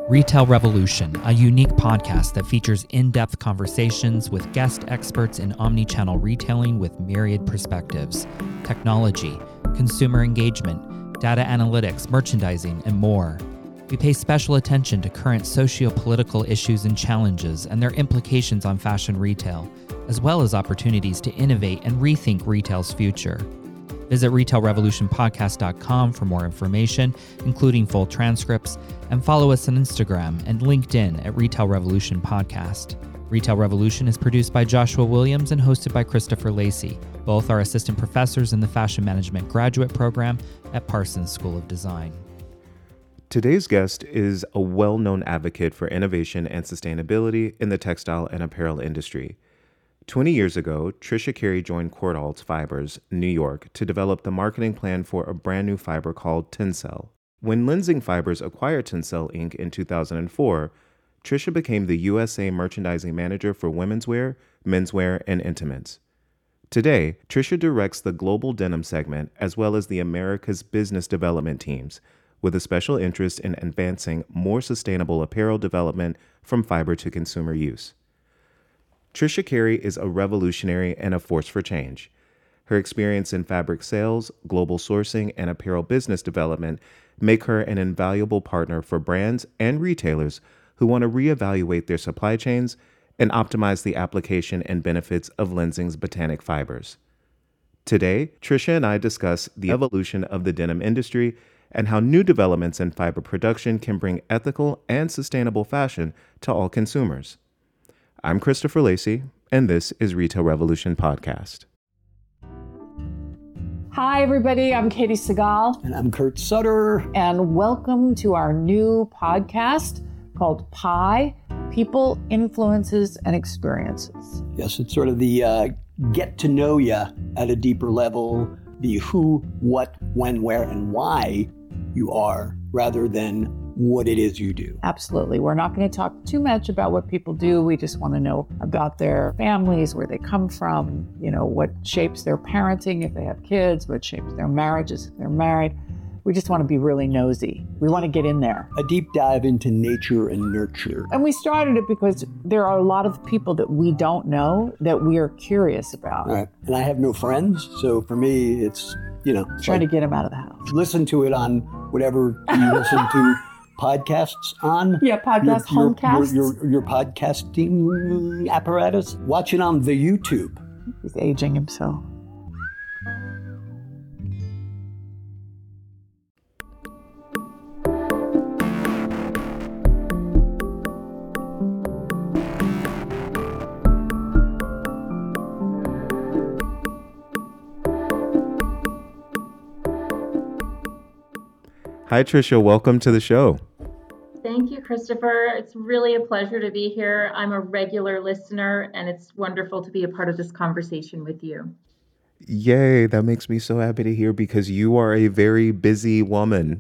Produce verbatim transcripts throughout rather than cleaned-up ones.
Retail Revolution, a unique podcast that features in-depth conversations with guest experts in omni-channel retailing with myriad perspectives, technology, consumer engagement, data analytics, merchandising, and more. We pay special attention to current socio-political issues and challenges and their implications on fashion retail, as well as opportunities to innovate and rethink retail's future. Visit retail revolution podcast dot com for more information, including full transcripts, and follow us on Instagram and LinkedIn at Retail Revolution Podcast. Retail Revolution is produced by Joshua Williams and hosted by Christopher Lacey. Both are assistant professors in the Fashion Management Graduate Program at Parsons School of Design. Today's guest is a well-known advocate for innovation and sustainability in the textile and apparel industry. twenty years ago, Tricia Carey joined Cordalls Fibers, New York, to develop the marketing plan for a brand new fiber called Tencel. When Lenzing Fibers acquired Tencel Incorporated in two thousand four, Tricia became the U S A merchandising manager for women's wear, menswear, and intimates. Today, Tricia directs the global denim segment as well as the Americas business development teams, with a special interest in advancing more sustainable apparel development from fiber to consumer use. Tricia Carey is a revolutionary and a force for change. Her experience in fabric sales, global sourcing, and apparel business development make her an invaluable partner for brands and retailers who want to reevaluate their supply chains and optimize the application and benefits of Lenzing's Botanic fibers. Today, Tricia and I discuss the evolution of the denim industry and how new developments in fiber production can bring ethical and sustainable fashion to all consumers. I'm Christopher Lacey, and this is Retail Revolution Podcast. Hi, everybody. I'm Katie Segal. And I'm Kurt Sutter. And welcome to our new podcast called Pi, People, Influences, and Experiences. Yes, it's sort of the uh, get to know you at a deeper level, the who, what, when, where, and why you are, rather than what it is you do. Absolutely. We're not going to talk too much about what people do. We just want to know about their families, where they come from, you know, what shapes their parenting if they have kids, what shapes their marriages if they're married. We just want to be really nosy. We want to get in there. A deep dive into nature and nurture. And we started it because there are a lot of people that we don't know that we are curious about. All right. And I have no friends, so for me, it's, you know. Trying to get them out of the house. Listen to it on whatever you listen to podcasts on. Yeah, podcast, your, homecasts. Your, your, your podcasting apparatus. Watch it on the YouTube. He's aging himself. Hi, Tricia. Welcome to the show. Thank you, Christopher. It's really a pleasure to be here. I'm a regular listener, and it's wonderful to be a part of this conversation with you. Yay, that makes me so happy to hear because you are a very busy woman.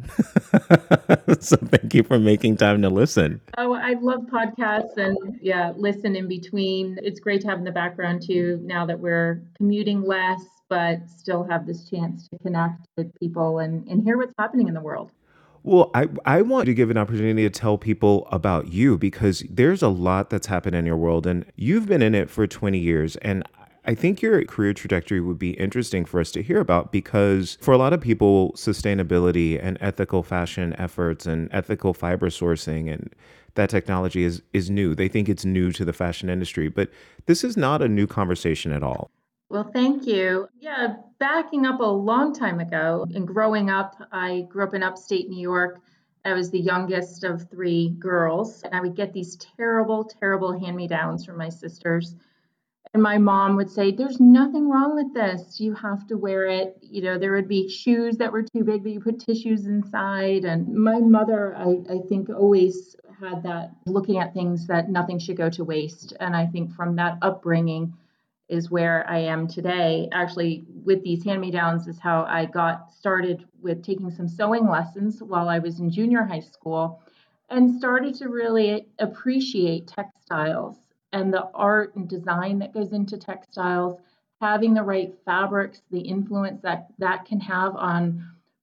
So thank you for making time to listen. Oh, I love podcasts and yeah, listen in between. It's great to have in the background too, now that we're commuting less, but still have this chance to connect with people and, and hear what's happening in the world. Well, I, I want to give an opportunity to tell people about you because there's a lot that's happened in your world and you've been in it for twenty years. And I think your career trajectory would be interesting for us to hear about because for a lot of people, sustainability and ethical fashion efforts and ethical fiber sourcing and that technology is, is new. They think it's new to the fashion industry, but this is not a new conversation at all. Well, thank you. Yeah, backing up a long time ago and growing up, I grew up in upstate New York. I was the youngest of three girls, and I would get these terrible, terrible hand-me-downs from my sisters. And my mom would say, there's nothing wrong with this. You have to wear it. You know, there would be shoes that were too big that you put tissues inside. And my mother, I, I think, always had that looking at things that nothing should go to waste. And I think from that upbringing, is where I am today. Actually, with these hand-me-downs is how I got started with taking some sewing lessons while I was in junior high school and started to really appreciate textiles and the art and design that goes into textiles, having the right fabrics, the influence that that can have on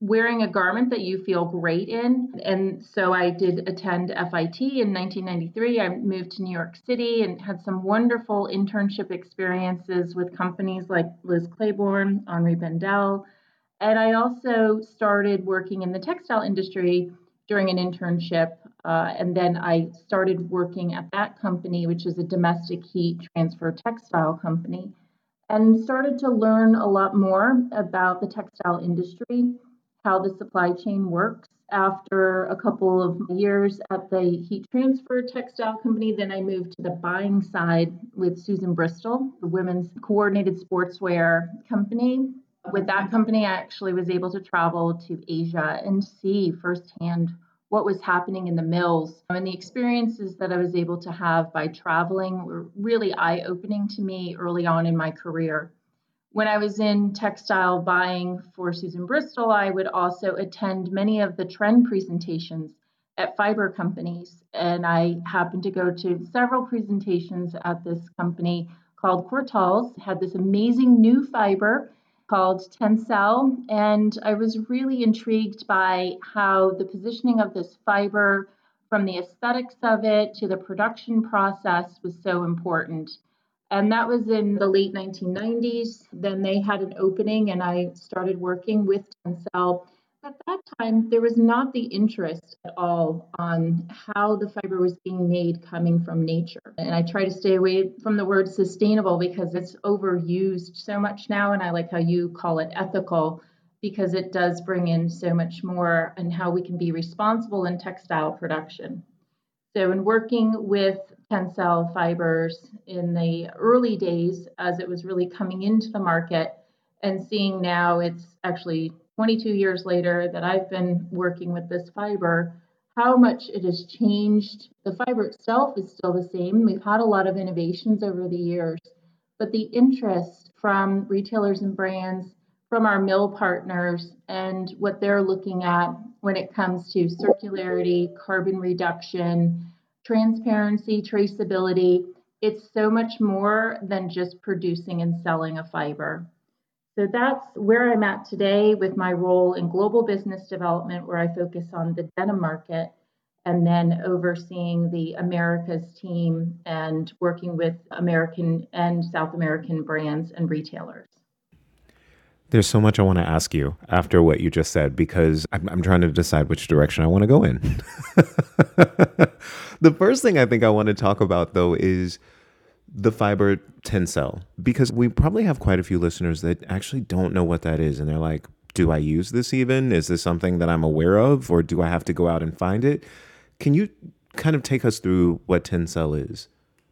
wearing a garment that you feel great in. And so I did attend F I T in nineteen ninety-three. I moved to New York City and had some wonderful internship experiences with companies like Liz Claiborne, Henri Bendel. And I also started working in the textile industry during an internship. Uh, and then I started working at that company, which is a domestic heat transfer textile company, and started to learn a lot more about the textile industry, how the supply chain works. After a couple of years at the heat transfer textile company, then I moved to the buying side with Susan Bristol, the women's coordinated sportswear company. With that company, I actually was able to travel to Asia and see firsthand what was happening in the mills. And the experiences that I was able to have by traveling were really eye-opening to me early on in my career. When I was in textile buying for Susan Bristol, I would also attend many of the trend presentations at fiber companies. And I happened to go to several presentations at this company called Quartals. It had this amazing new fiber called Tencel. And I was really intrigued by how the positioning of this fiber, from the aesthetics of it to the production process, was so important. And that was in the late nineteen nineties. Then they had an opening and I started working with Tencel. At that time, there was not the interest at all on how the fiber was being made coming from nature. And I try to stay away from the word sustainable because it's overused so much now. And I like how you call it ethical, because it does bring in so much more and how we can be responsible in textile production. So in working with Tencel fibers in the early days, as it was really coming into the market, and seeing now it's actually twenty-two years later that I've been working with this fiber, how much it has changed. The fiber itself is still the same. We've had a lot of innovations over the years, but the interest from retailers and brands, from our mill partners, and what they're looking at when it comes to circularity, carbon reduction, transparency, traceability, it's so much more than just producing and selling a fiber. So that's where I'm at today with my role in global business development, where I focus on the denim market and then overseeing the Americas team and working with American and South American brands and retailers. There's so much I want to ask you after what you just said, because I'm, I'm trying to decide which direction I want to go in. The first thing I think I want to talk about, though, is the fiber Tencel, because we probably have quite a few listeners that actually don't know what that is. And they're like, do I use this even? Is this something that I'm aware of, or do I have to go out and find it? Can you kind of take us through what Tencel is?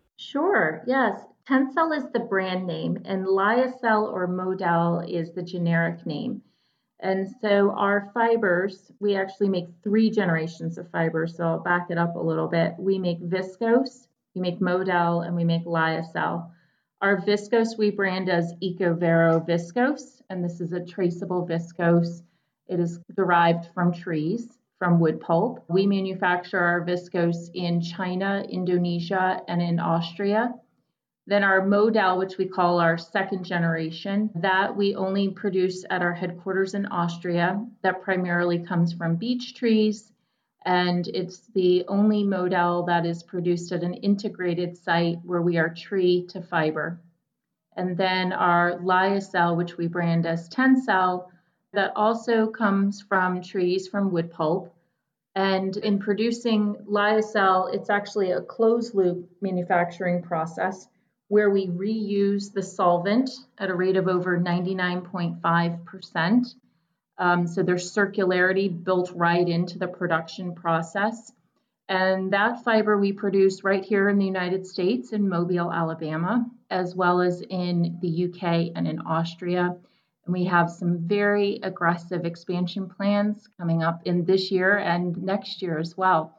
Sure, yes. Tencel is the brand name, and Lyocell or Modal is the generic name. And so our fibers, we actually make three generations of fibers. So I'll back it up a little bit. We make viscose, we make Modal, and we make Lyocell. Our viscose we brand as EcoVero Viscose, and this is a traceable viscose. It is derived from trees, from wood pulp. We manufacture our viscose in China, Indonesia, and in Austria. Then our Modal, which we call our second generation, that we only produce at our headquarters in Austria. That primarily comes from beech trees, and it's the only Modal that is produced at an integrated site where we are tree to fiber. And then our Lyocell, which we brand as Tencel, that also comes from trees from wood pulp. And in producing Lyocell, it's actually a closed loop manufacturing process where we reuse the solvent at a rate of over ninety-nine point five percent. Um, so there's circularity built right into the production process. And that fiber we produce right here in the United States in Mobile, Alabama, as well as in the U K and in Austria. And we have some very aggressive expansion plans coming up in this year and next year as well.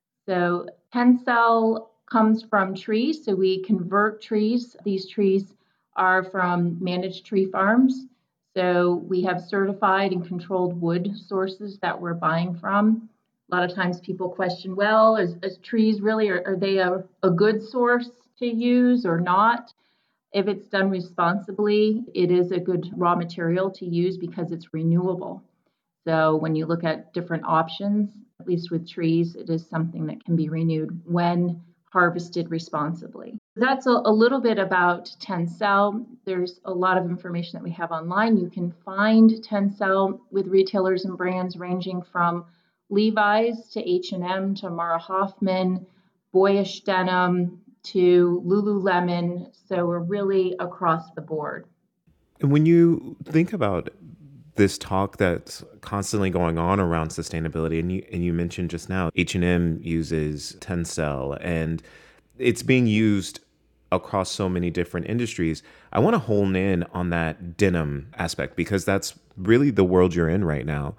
So Tencel comes from trees, so we convert trees. These trees are from managed tree farms. So we have certified and controlled wood sources that we're buying from. A lot of times people question, well, is, is trees really, are, are they a, a good source to use or not? If it's done responsibly, it is a good raw material to use because it's renewable. So when you look at different options, at least with trees, it is something that can be renewed when harvested responsibly. That's a, a little bit about Tencel. There's a lot of information that we have online. You can find Tencel with retailers and brands ranging from Levi's to H and M to Mara Hoffman, Boyish Denim to Lululemon. So we're really across the board. And when you think about this talk that's constantly going on around sustainability, and you and you mentioned just now, H and M uses Tencel, and it's being used across so many different industries. I want to hone in on that denim aspect because that's really the world you're in right now.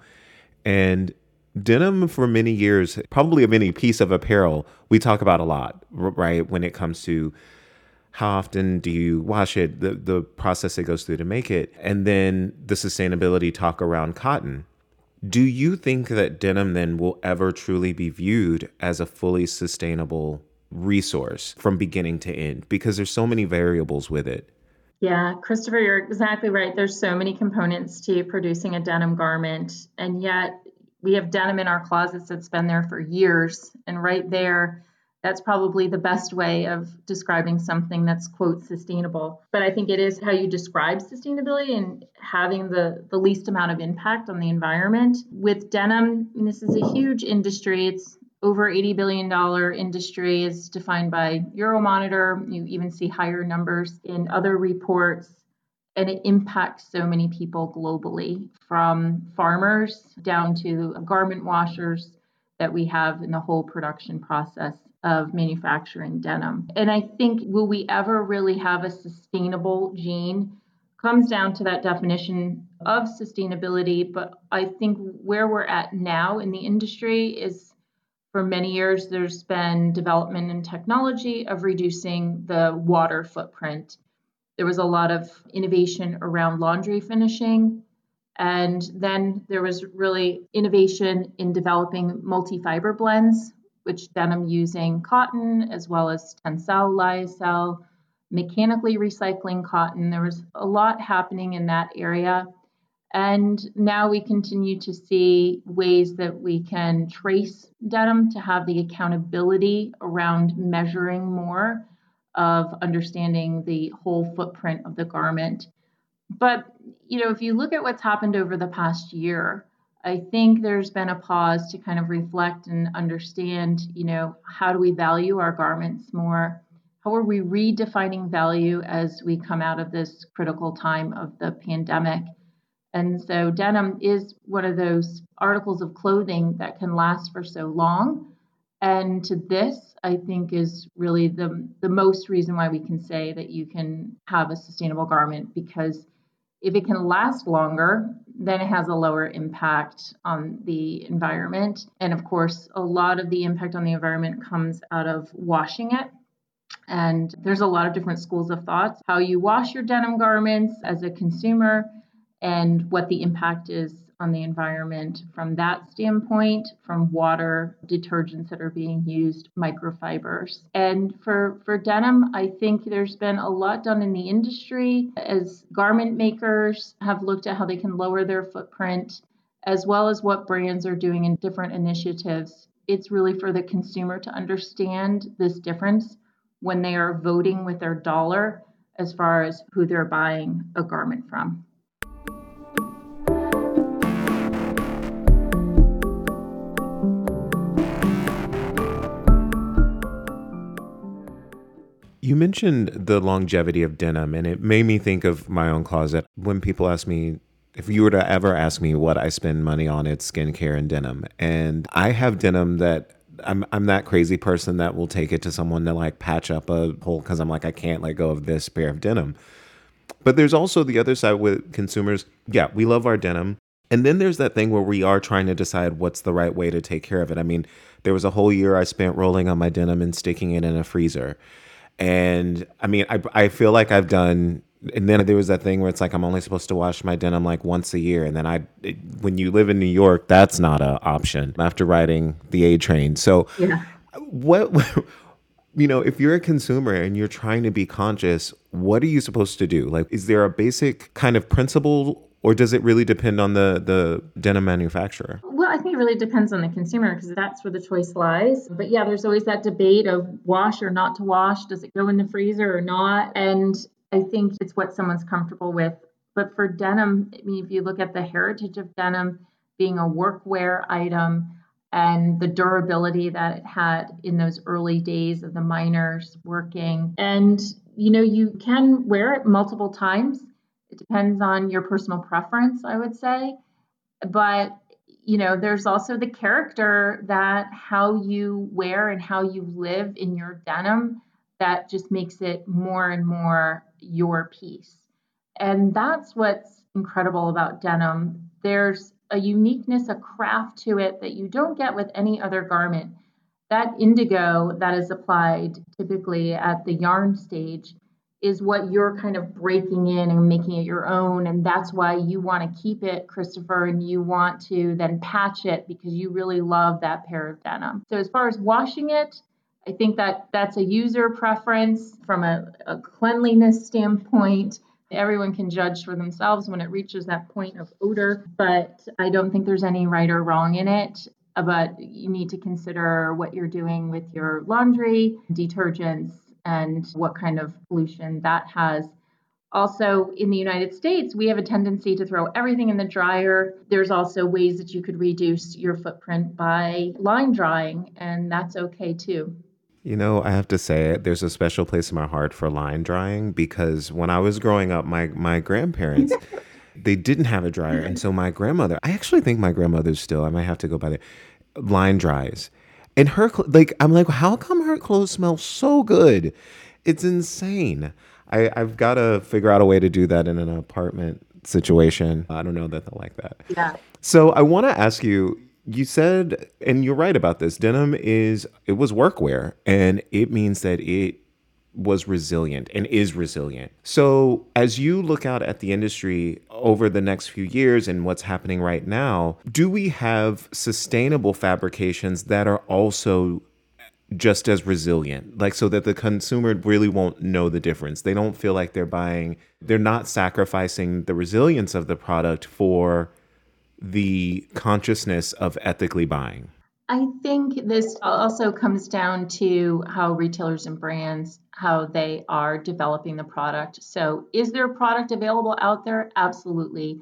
And denim for many years, probably of any piece of apparel, we talk about a lot, right? When it comes to how often do you wash it, the, the process it goes through to make it, and then the sustainability talk around cotton. Do you think that denim then will ever truly be viewed as a fully sustainable resource from beginning to end? Because there's so many variables with it. Yeah, Christopher, you're exactly right. There's so many components to producing a denim garment, and yet we have denim in our closets that's been there for years, and right there, that's probably the best way of describing something that's, quote, sustainable. But I think it is how you describe sustainability and having the, the least amount of impact on the environment. With denim, I mean, this is a huge industry. It's over eighty billion dollars industry is defined by Euromonitor. You even see higher numbers in other reports. And it impacts so many people globally, from farmers down to garment washers that we have in the whole production process of manufacturing denim. And I think, will we ever really have a sustainable jean? Comes down to that definition of sustainability. But I think where we're at now in the industry is, for many years, there's been development in technology of reducing the water footprint. There was a lot of innovation around laundry finishing. And then there was really innovation in developing multi-fiber blends, which denim using cotton as well as Tencel, lyocell, mechanically recycling cotton. There was a lot happening in that area. And now we continue to see ways that we can trace denim to have the accountability around measuring more of understanding the whole footprint of the garment. But, you know, if you look at what's happened over the past year, I think there's been a pause to kind of reflect and understand, you know, how do we value our garments more? How are we redefining value as we come out of this critical time of the pandemic? And so denim is one of those articles of clothing that can last for so long. And to this, I think, is really the, the most reason why we can say that you can have a sustainable garment, because if it can last longer, then it has a lower impact on the environment. And of course, a lot of the impact on the environment comes out of washing it. And there's a lot of different schools of thoughts, how you wash your denim garments as a consumer and what the impact is on the environment from that standpoint, from water, detergents that are being used, microfibers. And for, for denim, I think there's been a lot done in the industry as garment makers have looked at how they can lower their footprint, as well as what brands are doing in different initiatives. It's really for the consumer to understand this difference when they are voting with their dollar as far as who they're buying a garment from. You mentioned the longevity of denim, and it made me think of my own closet. When people ask me, if you were to ever ask me what I spend money on, it's skincare and denim. And I have denim that I'm I'm that crazy person that will take it to someone to like patch up a hole because I'm like, I can't let go of this pair of denim. But there's also the other side with consumers. Yeah, we love our denim. And then there's that thing where we are trying to decide what's the right way to take care of it. I mean, there was a whole year I spent rolling on my denim and sticking it in a freezer. And I mean, I I feel like I've done, and then there was that thing where it's like, I'm only supposed to wash my denim like once a year. And then I, it, when you live in New York, that's not an option after riding the A train. So yeah. what, you know, if you're a consumer and you're trying to be conscious, what are you supposed to do? Like, is there a basic kind of principle Or does it really depend on the, the denim manufacturer? Well, I think it really depends on the consumer because that's where the choice lies. But yeah, there's always that debate of wash or not to wash. Does it go in the freezer or not? And I think it's what someone's comfortable with. But for denim, I mean, if you look at the heritage of denim being a workwear item and the durability that it had in those early days of the miners working, and you know, you can wear it multiple times. It depends on your personal preference, I would say. But, you know, there's also the character that how you wear and how you live in your denim that just makes it more and more your piece. And that's what's incredible about denim. There's a uniqueness, a craft to it that you don't get with any other garment. That indigo that is applied typically at the yarn stage is what you're kind of breaking in and making it your own. And that's why you want to keep it, Christopher, and you want to then patch it because you really love that pair of denim. So as far as washing it, I think that that's a user preference from a, a cleanliness standpoint. Everyone can judge for themselves when it reaches that point of odor, but I don't think there's any right or wrong in it. But you need to consider what you're doing with your laundry, detergents, and what kind of pollution that has. Also, in the United States, we have a tendency to throw everything in the dryer. There's also ways that you could reduce your footprint by line drying, and that's okay too. You know, I have to say, there's a special place in my heart for line drying because when I was growing up, my, my grandparents, they didn't have a dryer. And so my grandmother, I actually think my grandmother's still, I might have to go by the line dries. And her, like, I'm like, how come her clothes smell so good? It's insane. I, I've got to figure out a way to do that in an apartment situation. I don't know that they'll like that. Yeah. So I want to ask you, you said, and you're right about this, denim is, it was workwear, and it means that it was resilient and is resilient. So as you look out at the industry over the next few years and what's happening right now, do we have sustainable fabrications that are also just as resilient, like so that the consumer really won't know the difference? They don't feel like they're buying, they're not sacrificing the resilience of the product for the consciousness of ethically buying. I think this also comes down to how retailers and brands, how they are developing the product. So is there a product available out there? Absolutely.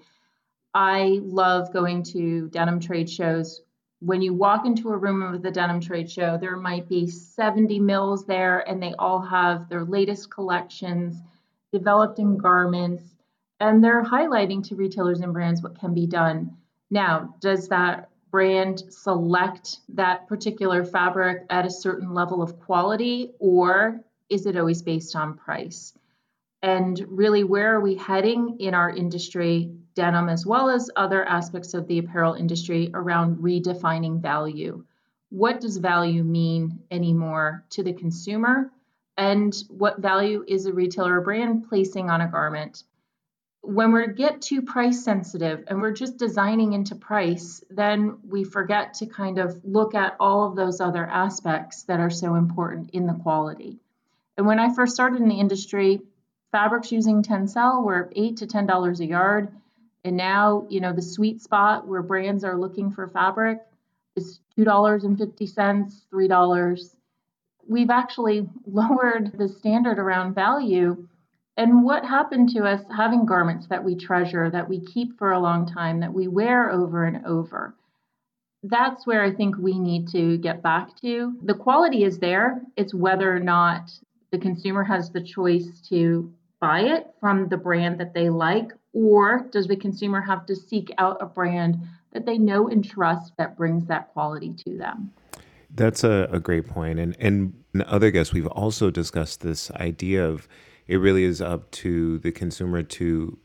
I love going to denim trade shows. When you walk into a room with a denim trade show, there might be seventy mills there, and they all have their latest collections developed in garments, and they're highlighting to retailers and brands what can be done. Now, does that brand select that particular fabric at a certain level of quality, or is it always based on price? And really, where are we heading in our industry, denim as well as other aspects of the apparel industry, around redefining value? What does value mean anymore to the consumer? And what value is a retailer or brand placing on a garment? When we get too price sensitive and we're just designing into price, then we forget to kind of look at all of those other aspects that are so important in the quality. And when I first started in the industry, fabrics using Tencel were eight to ten dollars a yard. And now, you know, the sweet spot where brands are looking for fabric is two dollars and fifty cents, three dollars. We've actually lowered the standard around value. And what happened to us having garments that we treasure, that we keep for a long time, that we wear over and over? That's where I think we need to get back to. The quality is there. It's whether or not the consumer has the choice to buy it from the brand that they like, or does the consumer have to seek out a brand that they know and trust that brings that quality to them? That's a, a great point. And, and in other guests, we've also discussed this idea of it really is up to the consumer to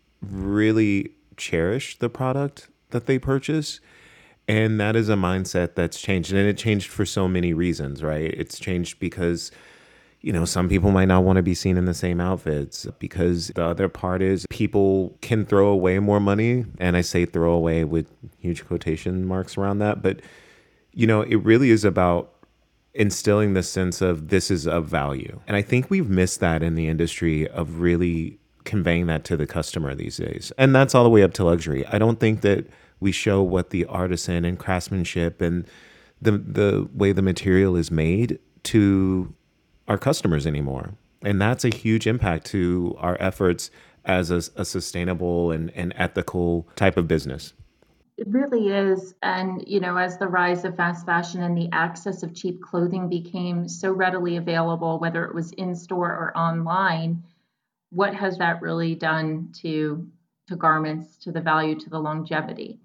really cherish the product that they purchase. And that is a mindset that's changed. And it changed for so many reasons, right? It's changed because, you know, some people might not want to be seen in the same outfits, because the other part is people can throw away more money. And I say throw away with huge quotation marks around that. But, you know, it really is about instilling the sense of this is of value. And I think we've missed that in the industry, of really conveying that to the customer these days. And that's all the way up to luxury. I don't think that we show what the artisan and craftsmanship and the the way the material is made to our customers anymore. And that's a huge impact to our efforts as a, a sustainable and, and ethical type of business. It really is. And, you know, as the rise of fast fashion and the access of cheap clothing became so readily available, whether it was in store or online, what has that really done to, to garments, to the value, to the longevity?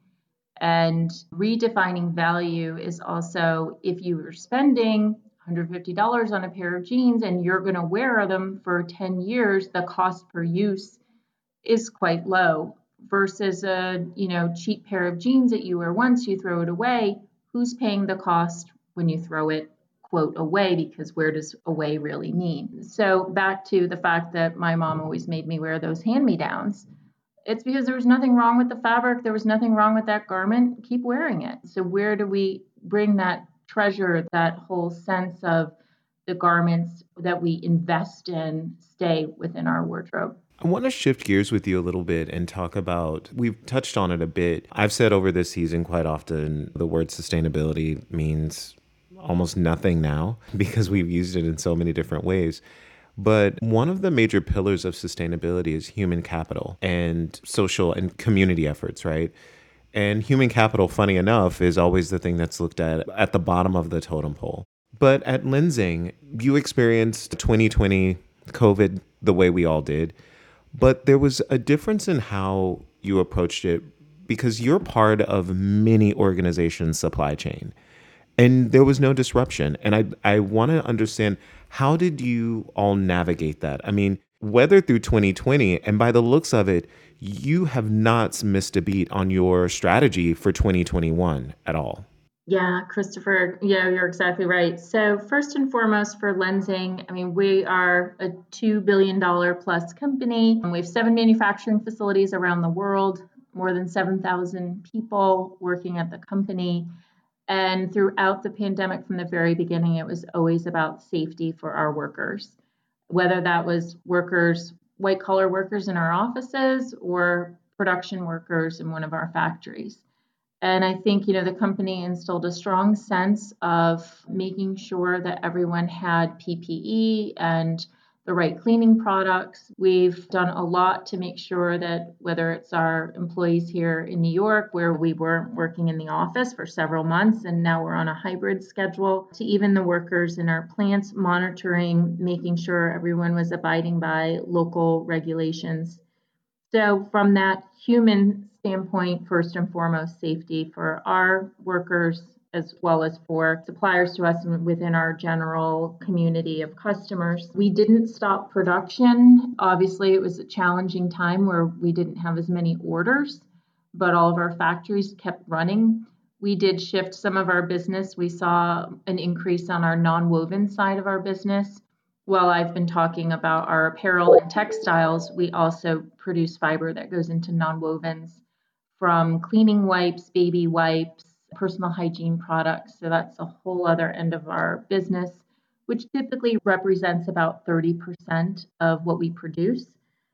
And redefining value is also, if you were spending one hundred fifty dollars on a pair of jeans and you're going to wear them for ten years, the cost per use is quite low. Versus a, you know, cheap pair of jeans that you wear once, you throw it away. Who's paying the cost when you throw it, quote, away? Because where does away really mean? So back to the fact that my mom always made me wear those hand-me-downs. It's because there was nothing wrong with the fabric. There was nothing wrong with that garment. Keep wearing it. So where do we bring that treasure, that whole sense of the garments that we invest in stay within our wardrobe? I want to shift gears with you a little bit and talk about, we've touched on it a bit. I've said over this season quite often, the word sustainability means almost nothing now because we've used it in so many different ways. But one of the major pillars of sustainability is human capital and social and community efforts, right? And human capital, funny enough, is always the thing that's looked at at the bottom of the totem pole. But at Lenzing, you experienced twenty twenty COVID the way we all did. But there was a difference in how you approached it because you're part of many organizations' supply chain and there was no disruption. And I, I want to understand, how did you all navigate that? I mean, whether through twenty twenty, and by the looks of it, you have not missed a beat on your strategy for twenty twenty-one at all. Yeah, Christopher, yeah, you're exactly right. So first and foremost for Lenzing, I mean, we are a two billion dollars plus company. We have seven manufacturing facilities around the world, more than seven thousand people working at the company. And throughout the pandemic, from the very beginning, it was always about safety for our workers, whether that was workers, white collar workers in our offices or production workers in one of our factories. And I think, you know, the company instilled a strong sense of making sure that everyone had P P E and the right cleaning products. We've done a lot to make sure that whether it's our employees here in New York, where we weren't working in the office for several months and now we're on a hybrid schedule, to even the workers in our plants, monitoring, making sure everyone was abiding by local regulations. So from that human standpoint, first and foremost, safety for our workers as well as for suppliers to us and within our general community of customers. We didn't stop production. Obviously, it was a challenging time where we didn't have as many orders, but all of our factories kept running. We did shift some of our business. We saw an increase on our non-woven side of our business. While I've been talking about our apparel and textiles, we also produce fiber that goes into non-wovens from cleaning wipes, baby wipes, personal hygiene products. So that's a whole other end of our business, which typically represents about thirty percent of what we produce.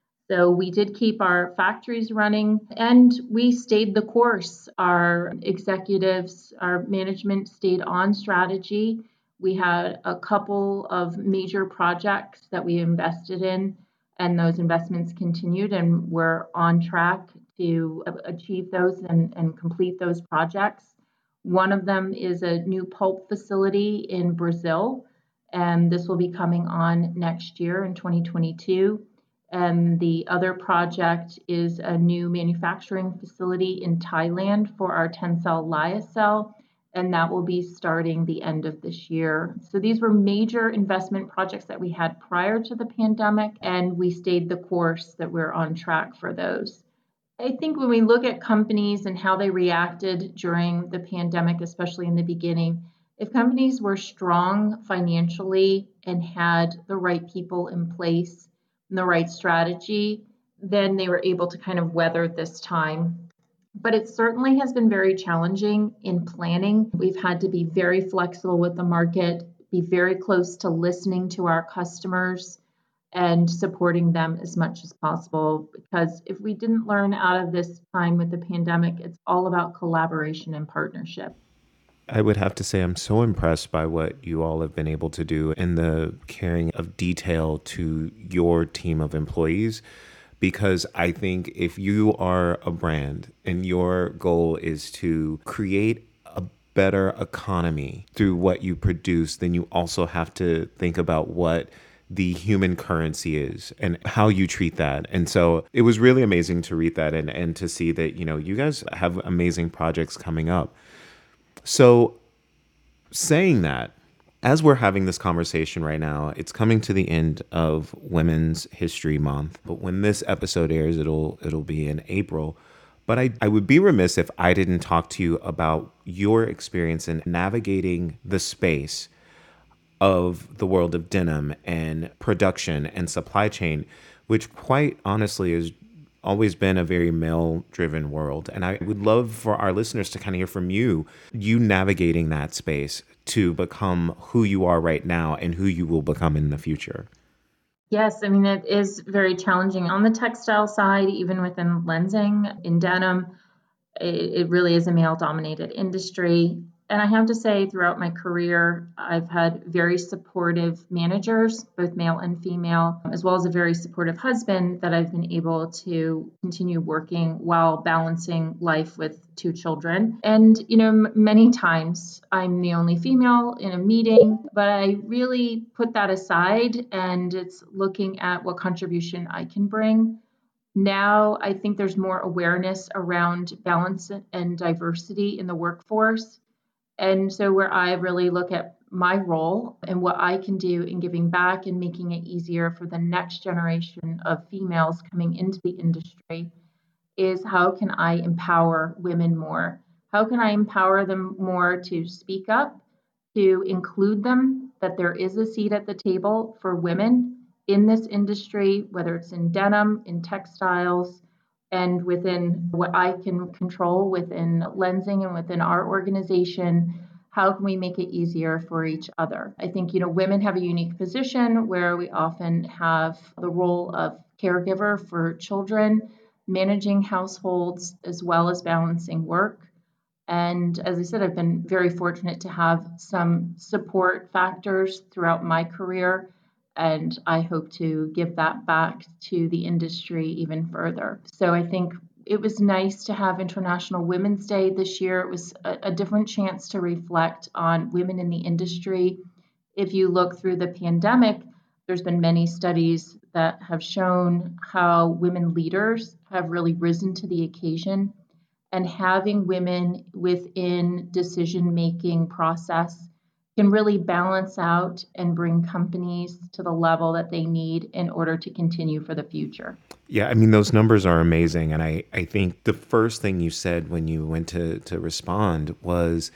So we did keep our factories running and we stayed the course. Our executives, our management stayed on strategy. We had a couple of major projects that we invested in, and those investments continued, and we're on track to achieve those and, and complete those projects. One of them is a new pulp facility in Brazil, and this will be coming on next year in twenty twenty-two. And the other project is a new manufacturing facility in Thailand for our Tencel Lyocell, and that will be starting the end of this year. So these were major investment projects that we had prior to the pandemic, and we stayed the course that we're on track for those. I think when we look at companies and how they reacted during the pandemic, especially in the beginning, if companies were strong financially and had the right people in place and the right strategy, then they were able to kind of weather this time. But it certainly has been very challenging in planning. We've had to be very flexible with the market, be very close to listening to our customers, and supporting them as much as possible. Because if we didn't learn out of this time with the pandemic, it's all about collaboration and partnership. I would have to say I'm so impressed by what you all have been able to do in the caring of detail to your team of employees. Because I think if you are a brand and your goal is to create a better economy through what you produce, then you also have to think about what the human currency is and how you treat that. And so it was really amazing to read that and, and to see that, you know, you guys have amazing projects coming up. So saying that, as we're having this conversation right now, it's coming to the end of Women's History Month. But when this episode airs, it'll it'll be in April. But I, I would be remiss if I didn't talk to you about your experience in navigating the space of the world of denim and production and supply chain, which quite honestly has always been a very male-driven world. And I would love for our listeners to kind of hear from you, you navigating that space to become who you are right now and who you will become in the future. Yes, I mean, it is very challenging on the textile side, even within Lenzing, in denim. It, it really is a male-dominated industry. And I have to say, throughout my career, I've had very supportive managers, both male and female, as well as a very supportive husband that I've been able to continue working while balancing life with two children. And, you know, m- many times I'm the only female in a meeting, but I really put that aside and it's looking at what contribution I can bring. Now, I think there's more awareness around balance and diversity in the workforce. And so where I really look at my role and what I can do in giving back and making it easier for the next generation of females coming into the industry is how can I empower women more? How can I empower them more to speak up, to include them, that there is a seat at the table for women in this industry, whether it's in denim, in textiles, and within what I can control within Lenzing and within our organization, how can we make it easier for each other? I think, you know, women have a unique position where we often have the role of caregiver for children, managing households, as well as balancing work. And as I said, I've been very fortunate to have some support factors throughout my career. And I hope to give that back to the industry even further. So I think it was nice to have International Women's Day this year. It was a, a different chance to reflect on women in the industry. If you look through the pandemic, there's been many studies that have shown how women leaders have really risen to the occasion. And having women within decision-making process can really balance out and bring companies to the level that they need in order to continue for the future. Yeah, I mean, those numbers are amazing. And I, I think the first thing you said when you went to, to respond was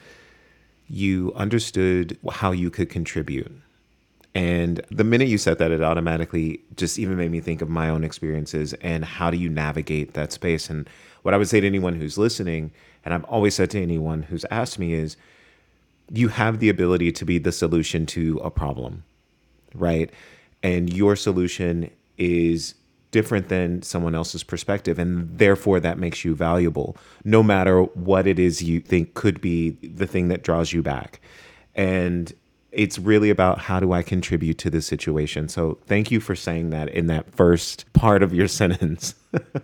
you understood how you could contribute. And the minute you said that, it automatically just even made me think of my own experiences and how do you navigate that space. And what I would say to anyone who's listening, and I've always said to anyone who's asked me is, you have the ability to be the solution to a problem, right? And your solution is different than someone else's perspective. And therefore that makes you valuable, no matter what it is you think could be the thing that draws you back. And it's really about how do I contribute to this situation? So thank you for saying that in that first part of your sentence.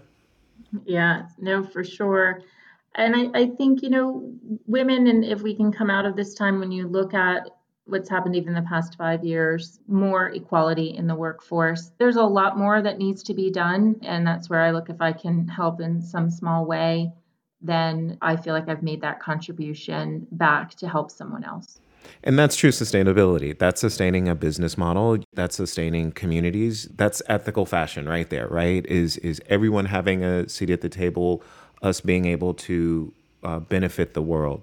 Yeah, no, for sure. And I, I think, you know, women, and if we can come out of this time, when you look at what's happened even the past five years, more equality in the workforce, there's a lot more that needs to be done. And that's where I look, if I can help in some small way, then I feel like I've made that contribution back to help someone else. And that's true sustainability. That's sustaining a business model. That's sustaining communities. That's ethical fashion right there, right? Is is everyone having a seat at the table, us being able to uh, benefit the world.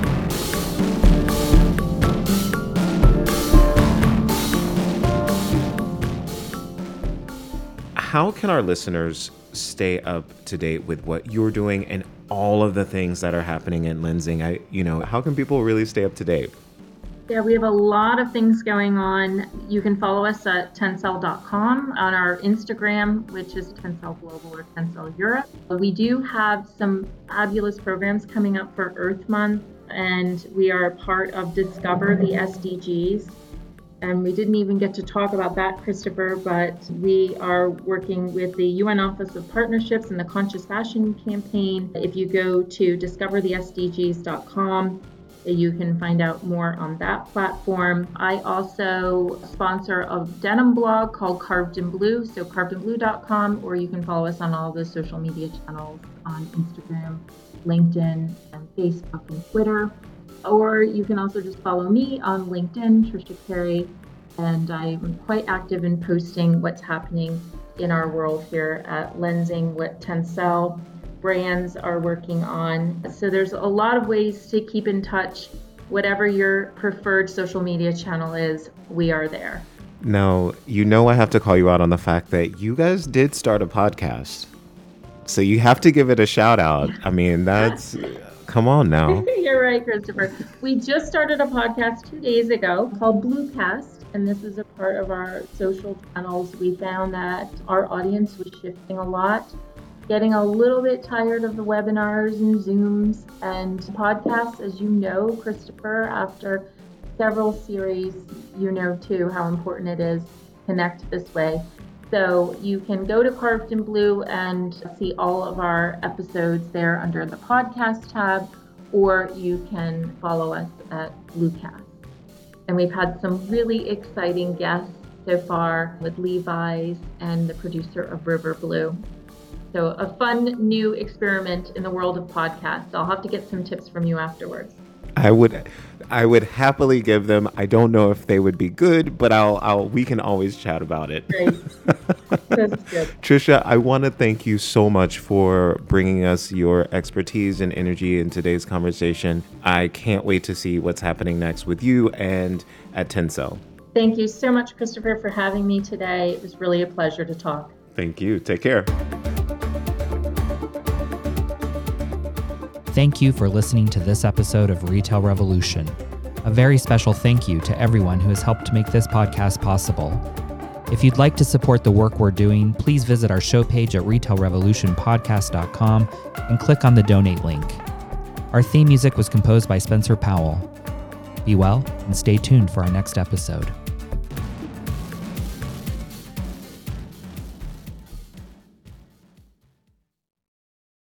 How can our listeners stay up to date with what you're doing and all of the things that are happening in Lenzing? I, you know, how can people really stay up to date? Yeah, we have a lot of things going on. You can follow us at tencel dot com, on our Instagram, which is Tencel Global or Tencel Europe. We do have some fabulous programs coming up for Earth Month, and we are a part of Discover the S D Gs. And we didn't even get to talk about that, Christopher, but we are working with the U N Office of Partnerships and the Conscious Fashion Campaign. If you go to discover the S D Gs dot com, you can find out more on that platform. I also sponsor a denim blog called Carved in Blue, so carved in blue dot com, or you can follow us on all the social media channels on Instagram, LinkedIn, and Facebook and Twitter. Or you can also just follow me on LinkedIn, Trisha Carey, and I'm quite active in posting what's happening in our world here at Lensing, what Tencel brands are working on. So there's a lot of ways to keep in touch. Whatever your preferred social media channel is, we are there. Now, you know I have to call you out on the fact that you guys did start a podcast. So you have to give it a shout out. I mean, that's... Come on now. You're right, Christopher. We just started a podcast two days ago called Bluecast, and this is a part of our social channels. We found that our audience was shifting a lot, getting a little bit tired of the webinars and Zooms and podcasts. As you know, Christopher, after several series, you know too how important it is to connect this way. So you can go to Carved in Blue and see all of our episodes there under the podcast tab, or you can follow us at Bluecast. And we've had some really exciting guests so far with Levi's and the producer of River Blue. So a fun new experiment in the world of podcasts. I'll have to get some tips from you afterwards. I would I would happily give them. I don't know if they would be good, but I'll I'll we can always chat about it. Great. That's good. Trisha, I want to thank you so much for bringing us your expertise and energy in today's conversation. I can't wait to see what's happening next with you and at Tencel. Thank you so much, Christopher, for having me today. It was really a pleasure to talk. Thank you. Take care. Thank you for listening to this episode of Retail Revolution. A very special thank you to everyone who has helped make this podcast possible. If you'd like to support the work we're doing, please visit our show page at retail revolution podcast dot com and click on the donate link. Our theme music was composed by Spencer Powell. Be well and stay tuned for our next episode.